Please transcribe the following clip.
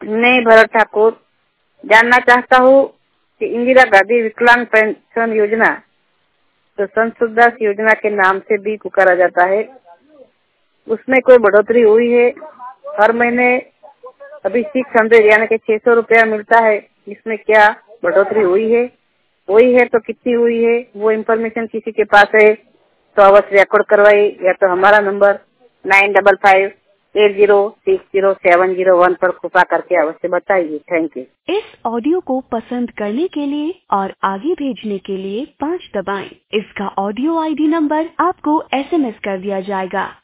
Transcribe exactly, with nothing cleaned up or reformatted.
मैं भरत ठाकुर जानना चाहता हूँ कि इंदिरा गांधी विकलांग पेंशन योजना तो संशोधित दास योजना के नाम से भी पुकारा जाता है, उसमें कोई बढ़ोतरी हुई है? हर महीने अभी सिक्स हंड्रेड यानी कि छह सौ रुपया मिलता है, इसमें क्या बढ़ोतरी हुई है? हुई है तो कितनी हुई है? वो इन्फॉर्मेशन किसी के पास है तो अवश्य रिकॉर्ड करवाइए, या तो हमारा number nine double five eight zero six zero seven zero one पर कृपा करके अवश्य बताइए। Thank you. इस ऑडियो को पसंद करने के लिए और आगे भेजने के लिए पाँच दबाएं। इसका ऑडियो आईडी नंबर आपको एसएमएस कर दिया जाएगा।